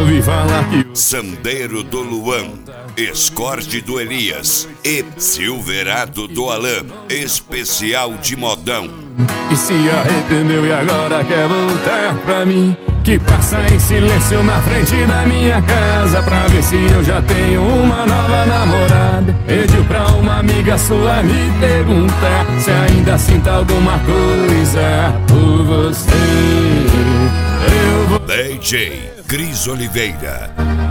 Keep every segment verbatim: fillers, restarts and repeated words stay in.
ouvi falar que Sandeiro do Luan, Escort do Elias e Silverado do Alan, especial de modão. E se arrependeu e agora quer voltar pra mim, que passa em silêncio na frente da minha casa pra ver se eu já tenho uma nova namorada. Pediu pra uma amiga sua me perguntar se ainda sinta alguma coisa por você. Eu vou... D J Cris Oliveira.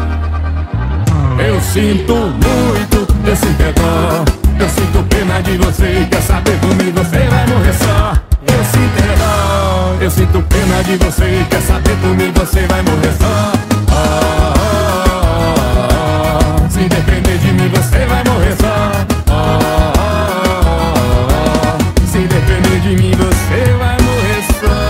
Eu sinto muito, eu sinto é dó, eu sinto pena de você, quer saber comigo você vai morrer só. Eu sinto é dó, eu sinto pena de você, quer saber comigo você vai morrer só. Oh, oh, oh, oh. Se depender de mim você vai morrer só. Oh, oh, oh, oh. Se depender de mim você vai morrer só.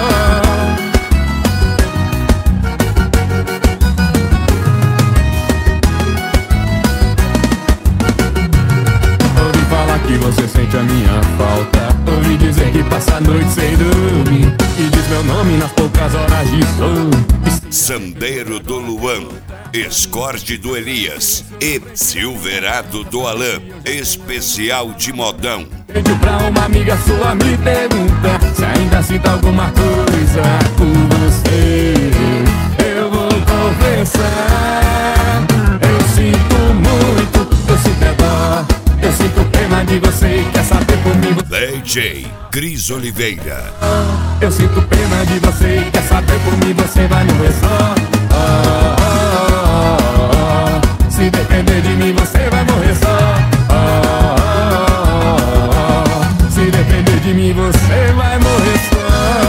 Que você sente a minha falta. Ouvi dizer que passa a noite sem dormir e diz meu nome nas poucas horas de sono. Sandeiro do Luan, Escort do Elias e Silverado do Alan, especial de modão. Pediu pra uma amiga sua me perguntar se ainda sinta alguma coisa por você. Eu vou confessar, eu sinto muito, eu sinto é dó, eu sinto pena de você, quer saber comigo D J Cris Oliveira. Eu sinto pena de você, quer saber comigo você vai morrer só. Oh, oh, oh, oh. Se depender de mim você vai morrer só. Oh, oh, oh, oh. Se depender de mim você vai morrer só.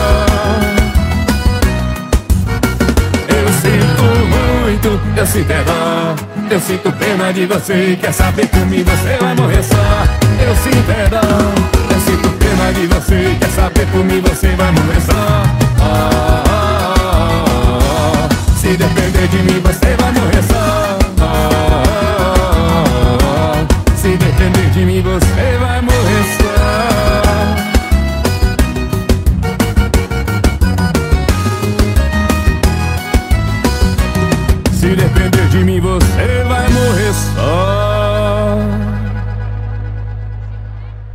Eu sinto muito, eu sinto é dó, eu sinto pena de você, quer saber comigo você vai morrer só. Eu sinto é dó, eu sinto pena de você, quer saber comigo você vai morrer só. Oh, oh, oh, oh. Se depender de mim você vai morrer só.